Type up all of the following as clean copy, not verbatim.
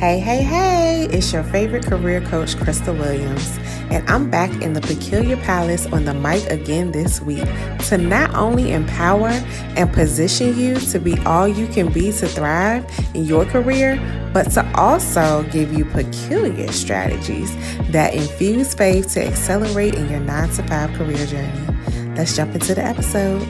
Hey, it's your favorite career coach, Crystal Williams, and I'm back in the Peculiar Palace on the mic again this week to not only empower and position you to be all you can be to thrive in your career, but to also give you peculiar strategies that infuse faith to accelerate in your 9-to-5 career journey. Let's jump into the episode.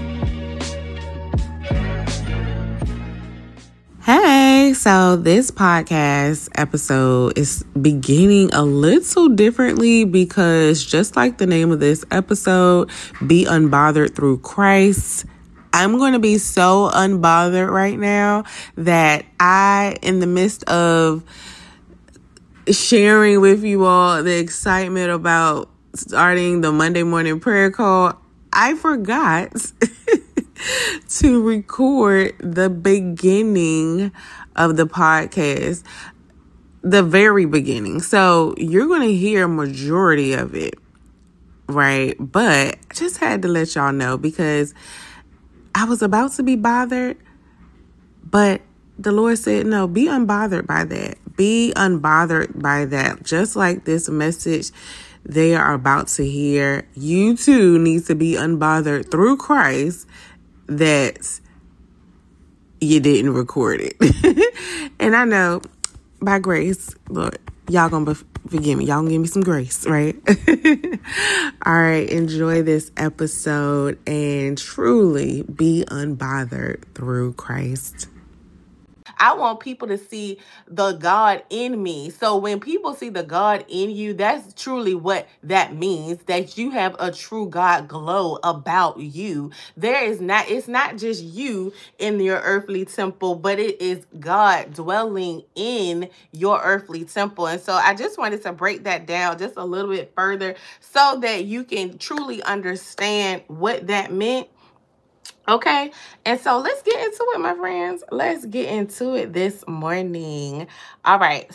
Hey, so this podcast episode is beginning a little differently because just like the name of this episode, Be Unbothered Through Christ, I'm going to be so unbothered right now that in the midst of sharing with you all the excitement about starting the Monday morning prayer call, I forgot to record the beginning of the podcast, the very beginning. So you're going to hear a majority of it, right? But I just had to let y'all know because I was about to be bothered, but the Lord said, no, be unbothered by that. Be unbothered by that. Just like this message they are about to hear, you too need to be unbothered through Christ that you didn't record it. And I know by grace, Lord, y'all gonna forgive me. Y'all gonna give me some grace, right? All right. Enjoy this episode and truly be unbothered through Christ. I want people to see the God in me. So when people see the God in you, that's truly what that means, that you have a true God glow about you. It's not just you in your earthly temple, but it is God dwelling in your earthly temple. And so I just wanted to break that down just a little bit further so that you can truly understand what that meant. Okay, and so let's get into it, my friends. Let's get into it this morning. All right,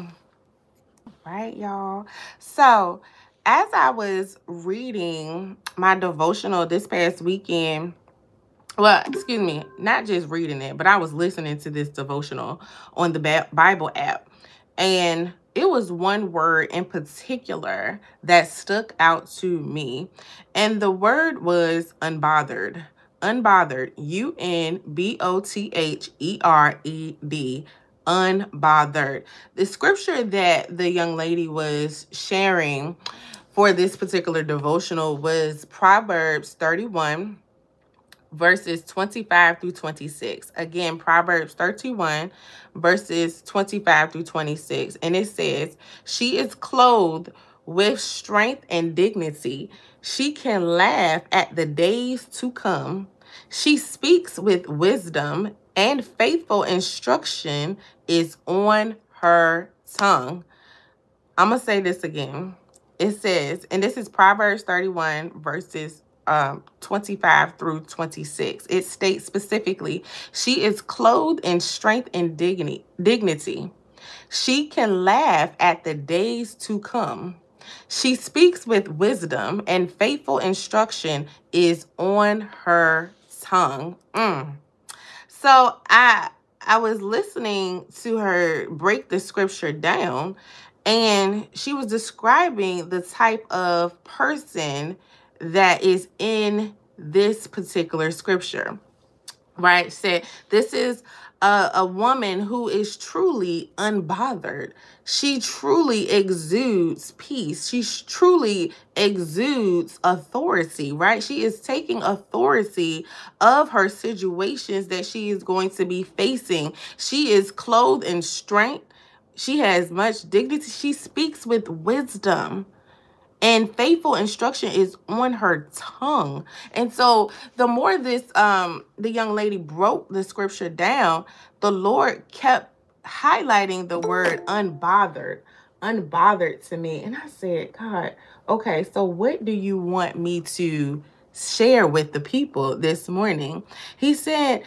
y'all. So as I was reading my devotional this past weekend, not just reading it, but I was listening to this devotional on the Bible app, and it was one word in particular that stuck out to me, and the word was unbothered. Unbothered, UNBOTHERED, unbothered. The scripture that the young lady was sharing for this particular devotional was Proverbs 31, verses 25 through 26. Again, Proverbs 31, verses 25 through 26. And it says, she is clothed with strength and dignity. She can laugh at the days to come. She speaks with wisdom, and faithful instruction is on her tongue. I'm going to say this again. It says, and this is Proverbs 31, verses 25 through 26. It states specifically, she is clothed in strength and dignity. She can laugh at the days to come. She speaks with wisdom, and faithful instruction is on her tongue. So I was listening to her break the scripture down, and she was describing the type of person that is in this particular scripture, right? Said this is a woman who is truly unbothered. She truly exudes peace. She truly exudes authority, right? She is taking authority of her situations that she is going to be facing. She is clothed in strength. She has much dignity. She speaks with wisdom. And faithful instruction is on her tongue. And so the more this, the young lady broke the scripture down, the Lord kept highlighting the word unbothered to me. And I said, God, okay, so what do you want me to share with the people this morning? He said,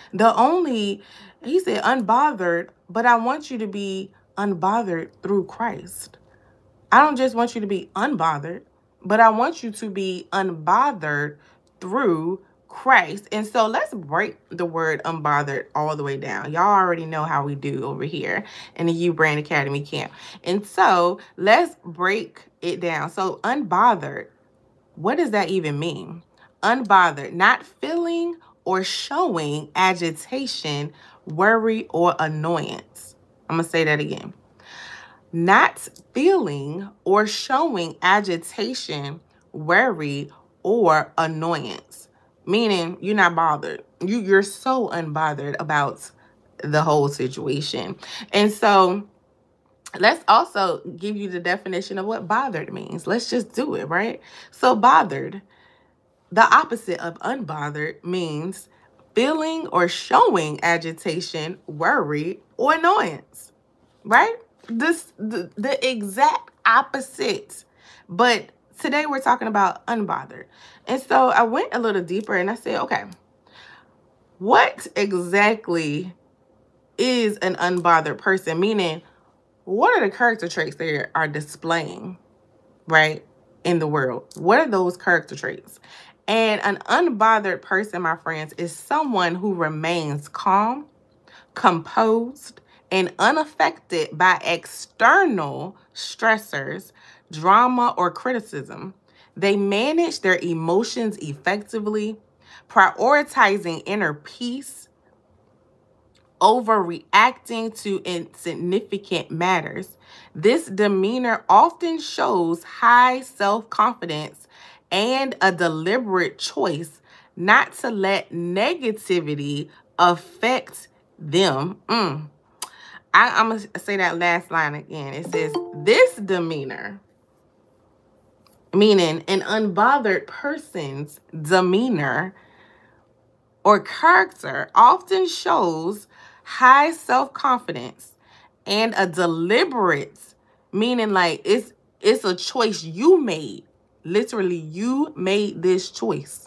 unbothered, but I want you to be unbothered through Christ. I don't just want you to be unbothered, but I want you to be unbothered through Christ. And so let's break the word unbothered all the way down. Y'all already know how we do over here in the U Brand Academy camp. And so let's break it down. So unbothered, what does that even mean? Unbothered, not feeling or showing agitation, worry, or annoyance. I'm going to say that again. Not feeling or showing agitation, worry, or annoyance. Meaning you're not bothered. You're so unbothered about the whole situation. And so let's also give you the definition of what bothered means. Let's just do it, right? So bothered, the opposite of unbothered, means feeling or showing agitation, worry, or annoyance, right? The exact opposite. But today we're talking about unbothered. And so I went a little deeper and I said, okay, what exactly is an unbothered person? Meaning, what are the character traits they are displaying, right, in the world? What are those character traits? And an unbothered person, my friends, is someone who remains calm, composed, and unaffected by external stressors, drama, or criticism. They manage their emotions effectively, prioritizing inner peace over reacting to insignificant matters. This demeanor often shows high self-confidence and a deliberate choice not to let negativity affect them. I'm going to say that last line again. It says, this demeanor, meaning an unbothered person's demeanor or character, often shows high self-confidence and a deliberate, meaning like it's a choice you made. Literally, you made this choice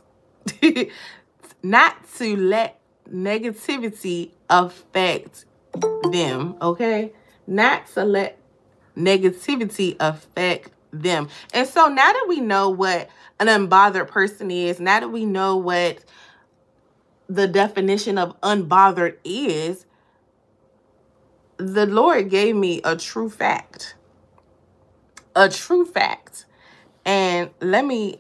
not to let negativity affect them, okay? Not to let negativity affect them. And so now that we know what an unbothered person is, now that we know what the definition of unbothered is, the Lord gave me a true fact. A true fact. And let me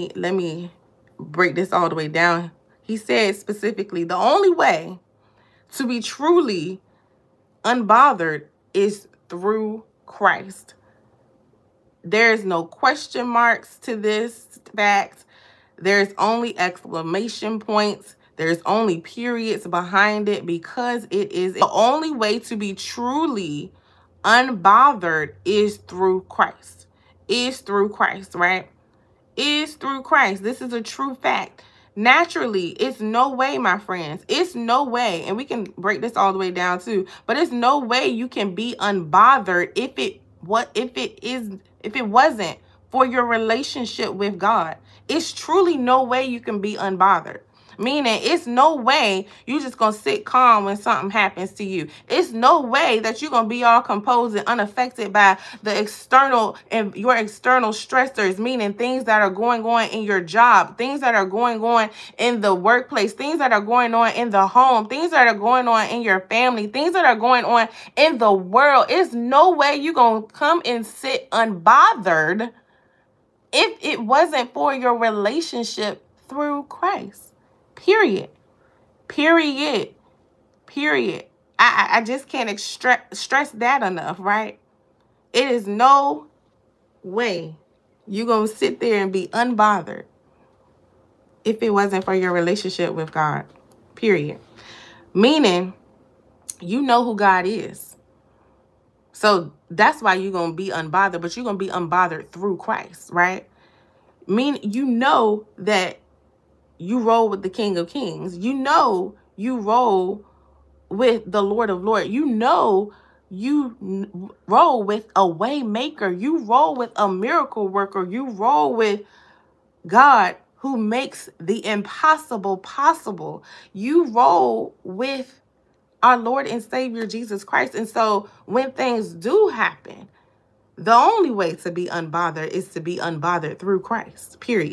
break this all the way down. He said specifically, the only way to be truly unbothered is through Christ. There's no question marks to this fact. There's only exclamation points. There's only periods behind it, because it is the only way to be truly unbothered is through Christ. Is through Christ, right? Is through Christ. This is a true fact. Naturally, it's no way, my friends. It's no way. And we can break this all the way down too. But it's no way you can be unbothered if it wasn't for your relationship with God. It's truly no way you can be unbothered. Meaning, it's no way you just gonna sit calm when something happens to you. It's no way that you're gonna be all composed and unaffected by the external and your external stressors, meaning things that are going on in your job, things that are going on in the workplace, things that are going on in the home, things that are going on in your family, things that are going on in the world. It's no way you're gonna come and sit unbothered if it wasn't for your relationship through Christ. Period. Period. Period. I just can't stress that enough, right? It is no way you're going to sit there and be unbothered if it wasn't for your relationship with God. Period. Meaning, you know who God is. So that's why you're going to be unbothered, but you're going to be unbothered through Christ, right? Meaning, you know that you roll with the King of Kings. You know you roll with the Lord of Lords. You know you roll with a way maker. You roll with a miracle worker. You roll with God who makes the impossible possible. You roll with our Lord and Savior Jesus Christ. And so when things do happen, the only way to be unbothered is to be unbothered through Christ, period.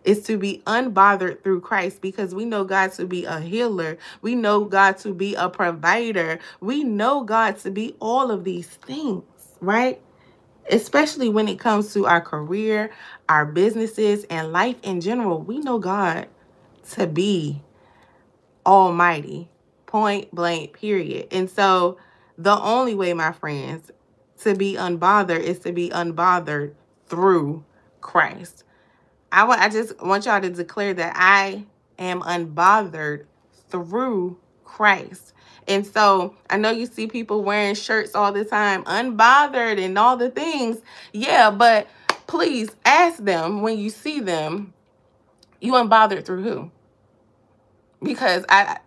is to be unbothered through Christ, because we know God to be a healer. We know God to be a provider. We know God to be all of these things, right? Especially when it comes to our career, our businesses, and life in general. We know God to be almighty, point blank, period. And so the only way, my friends, to be unbothered is to be unbothered through Christ. I just want y'all to declare that I am unbothered through Christ. And so I know you see people wearing shirts all the time, unbothered and all the things. Yeah, but please ask them when you see them, you unbothered through who? Because I'm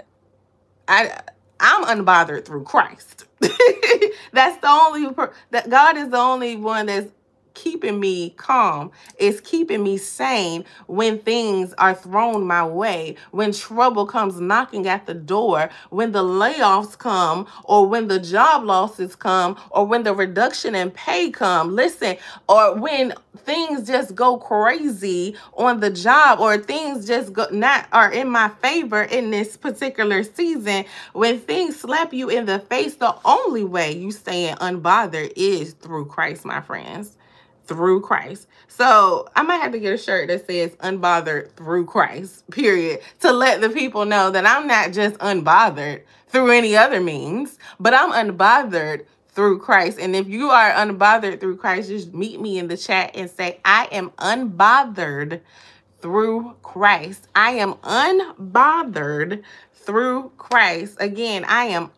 unbothered through Christ. That's the only, that God is the only one that's keeping me calm, is keeping me sane when things are thrown my way, when trouble comes knocking at the door, when the layoffs come, or when the job losses come, or when the reduction in pay come. Listen, or when things just go crazy on the job, or things just go not are in my favor in this particular season. When things slap you in the face, the only way you stay unbothered is through Christ, my friends. Through Christ. So I might have to get a shirt that says unbothered through Christ, period, to let the people know that I'm not just unbothered through any other means, but I'm unbothered through Christ. And if you are unbothered through Christ, just meet me in the chat and say, I am unbothered through Christ. I am unbothered through Christ. Again, I am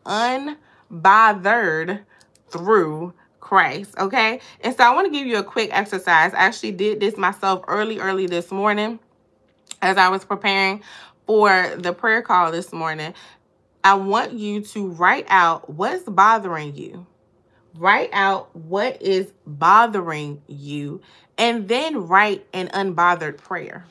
unbothered through Christ. Okay. And so I want to give you a quick exercise. I actually did this myself early this morning as I was preparing for the prayer call this morning. I want you to write out what's bothering you. Write out what is bothering you, and then write an unbothered prayer.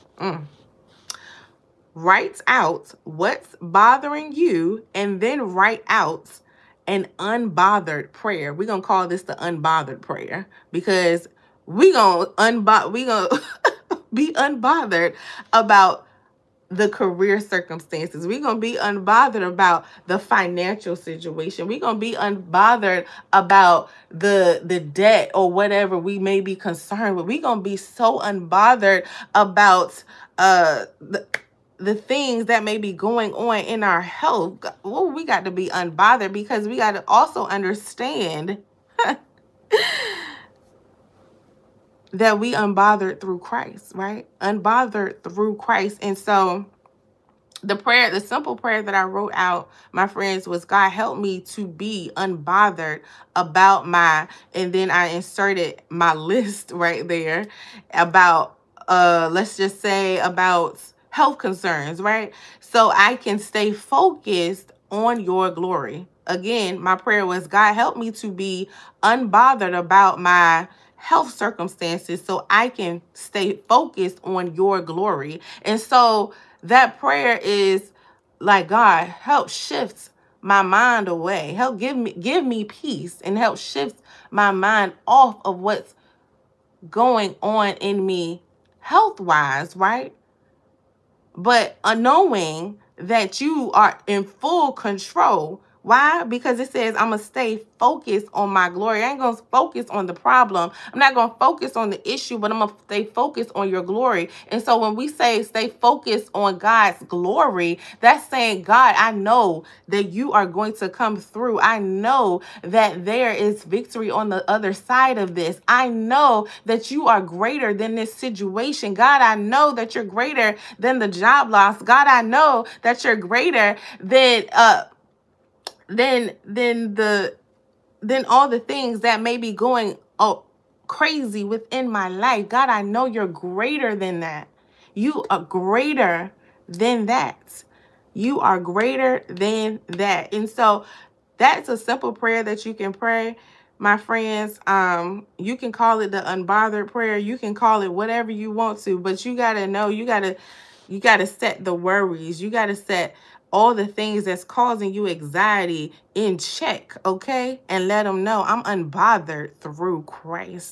Write out what's bothering you, and then write out an unbothered prayer. We're going to call this the unbothered prayer, because we're going to be unbothered about the career circumstances. We're going to be unbothered about the financial situation. We're going to be unbothered about the debt or whatever we may be concerned with. We're going to be so unbothered about the things that may be going on in our health. Well, we got to be unbothered, because we got to also understand that we unbothered through Christ, right? Unbothered through Christ. And so the simple prayer that I wrote out, my friends, was, God, help me to be unbothered about and then I inserted my list right there about, let's just say, about health concerns, right? So I can stay focused on your glory. Again, my prayer was, God, help me to be unbothered about my health circumstances so I can stay focused on your glory. And so that prayer is like, God, help shift my mind away. Help give me peace, and help shift my mind off of what's going on in me health-wise, right? But knowing that you are in full control. Why? Because it says I'm going to stay focused on my glory. I ain't going to focus on the problem. I'm not going to focus on the issue, but I'm going to stay focused on your glory. And so when we say stay focused on God's glory, that's saying, God, I know that you are going to come through. I know that there is victory on the other side of this. I know that you are greater than this situation. God, I know that you're greater than the job loss. God, I know that you're greater than all the things that may be going crazy within my life. God, I know you're greater than that. You are greater than that. You are greater than that. And so that's a simple prayer that you can pray, my friends. You can call it the unbothered prayer. You can call it whatever you want to, but you got to know, you got to set the worries. You got to set all the things that's causing you anxiety in check, okay? And let them know I'm unbothered through Christ.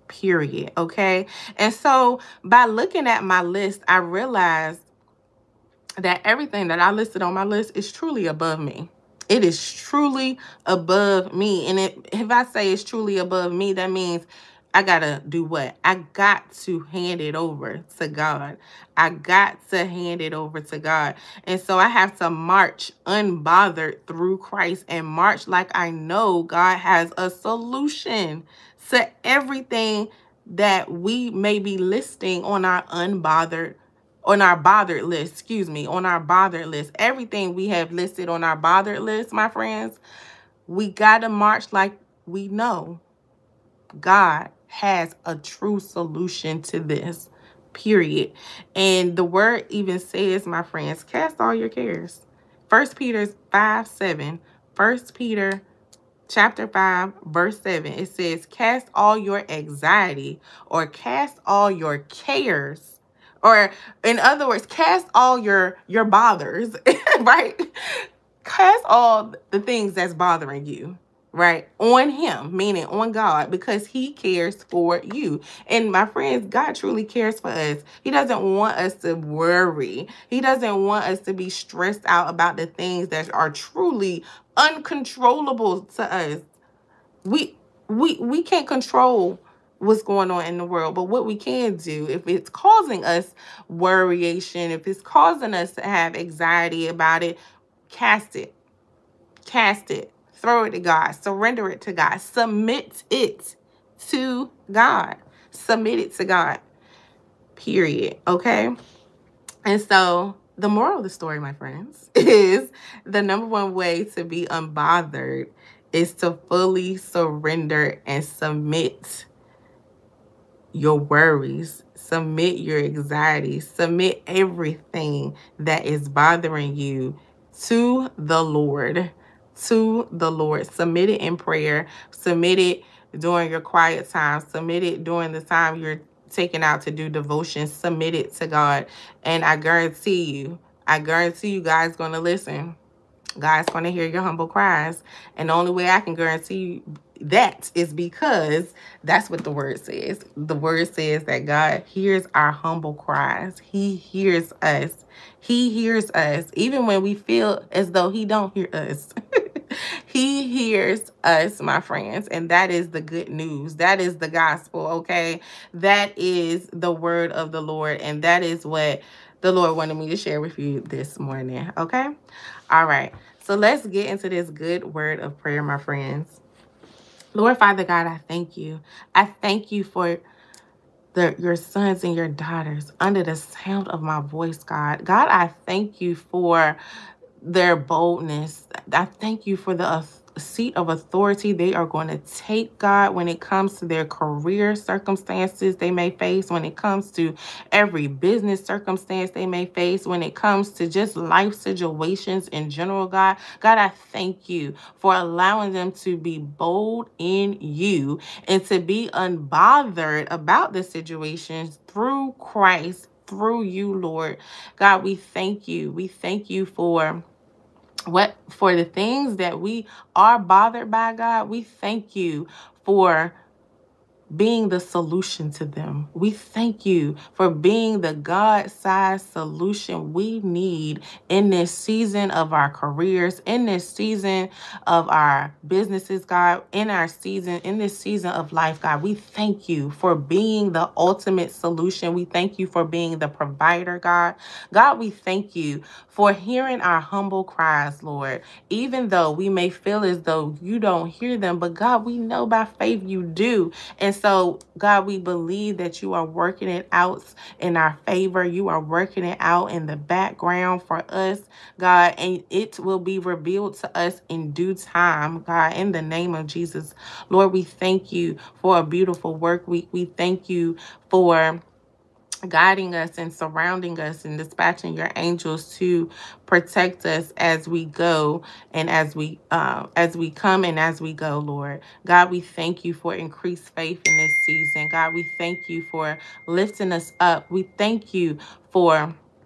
period. Okay. And so by looking at my list, I realized that everything that I listed on my list is truly above me. It is truly above me. And if I say it's truly above me, that means I got to do what? I got to hand it over to God. I got to hand it over to God. And so I have to march unbothered through Christ and march like I know God has a solution to everything that we may be listing on our bothered list, on our bothered list. Everything we have listed on our bothered list, my friends, we got to march like we know God has a true solution to this, period. And the word even says, my friends, cast all your cares. 1 Peter 5:7. 1 Peter chapter 5, verse 7. It says, cast all your anxiety, or cast all your cares, or in other words, cast all your bothers, right? Cast all the things that's bothering you, right, on him, meaning on God, because he cares for you. And my friends, God truly cares for us. He doesn't want us to worry. He doesn't want us to be stressed out about the things that are truly uncontrollable to us. We can't control what's going on in the world, but what we can do, if it's causing us worryation, if it's causing us to have anxiety about it, cast it. Throw it to God. Surrender it to God. Submit it to God. Submit it to God, period. Okay. And so the moral of the story, my friends, is the number one way to be unbothered is to fully surrender and submit your worries, submit your anxieties, submit everything that is bothering you to the Lord. To the Lord. Submit it in prayer. Submit it during your quiet time. Submit it during the time you're taking out to do devotion. Submit it to God. And I guarantee you God's going to listen. God's going to hear your humble cries. And the only way I can guarantee you that is because that's what the word says. The word says that God hears our humble cries. He hears us. He hears us. Even when we feel as though he don't hear us. He hears us, my friends. And that is the good news. That is the gospel, okay? That is the word of the Lord. And that is what the Lord wanted me to share with you this morning, okay? All right. So let's get into this good word of prayer, my friends. Lord, Father God, I thank you. I thank you for your sons and your daughters under the sound of my voice, God. God, I thank you for their boldness. I thank you for the seat of authority they are going to take, God, when it comes to their career circumstances they may face, when it comes to every business circumstance they may face, when it comes to just life situations in general, God. God, I thank you for allowing them to be bold in you and to be unbothered about the situations through Christ, through you, Lord. God, we thank you. We thank you for the things that we are bothered by, God. We thank you for being the solution to them. We thank you for being the God-sized solution we need in this season of our careers, in this season of our businesses, God, in this season of life, God. We thank you for being the ultimate solution. We thank you for being the provider, God. God, we thank you for hearing our humble cries, Lord, even though we may feel as though you don't hear them, but God, we know by faith you do. And so, God, we believe that you are working it out in our favor. You are working it out in the background for us, God, and it will be revealed to us in due time, God, in the name of Jesus. Lord, we thank you for a beautiful work week. We thank you for guiding us and surrounding us and dispatching your angels to protect us as we go and as we come and as we go, Lord. God, we thank you for increased faith in this season. God, we thank you for lifting us up. We thank you for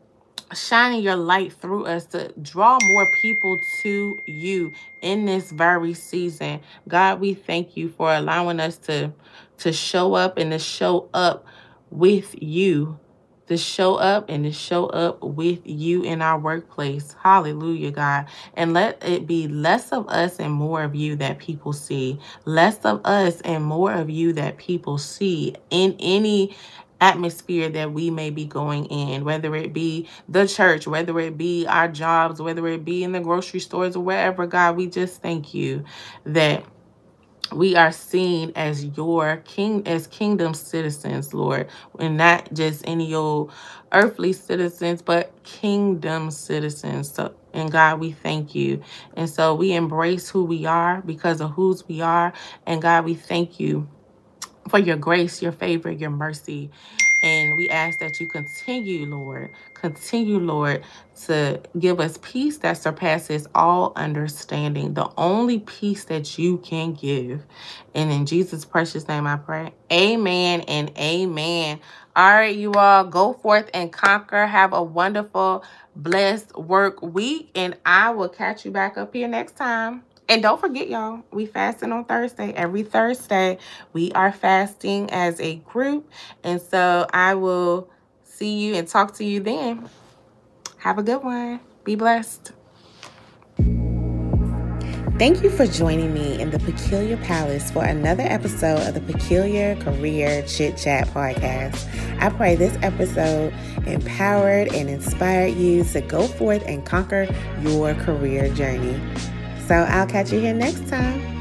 shining your light through us to draw more people to you in this very season. God, we thank you for allowing us to show up and to show up with you. To show up and to show up with you in our workplace. Hallelujah, God. And let it be less of us and more of you that people see. Less of us and more of you that people see in any atmosphere that we may be going in, whether it be the church, whether it be our jobs, whether it be in the grocery stores or wherever. God, we just thank you that we are seen as kingdom citizens, Lord, and not just any old earthly citizens, but kingdom citizens. So, and God, we thank you. And so we embrace who we are because of whose we are. And God, we thank you for your grace, your favor, your mercy. And we ask that you continue, Lord, to give us peace that surpasses all understanding, the only peace that you can give. And in Jesus' precious name I pray. Amen and amen. All right, you all, go forth and conquer. Have a wonderful, blessed work week. And I will catch you back up here next time. And don't forget, y'all, we fasting on Thursday. Every Thursday, we are fasting as a group. And so I will see you and talk to you then. Have a good one. Be blessed. Thank you for joining me in the Peculiar Palace for another episode of the Peculiar Career Chit Chat podcast. I pray this episode empowered and inspired you to go forth and conquer your career journey. So I'll catch you here next time.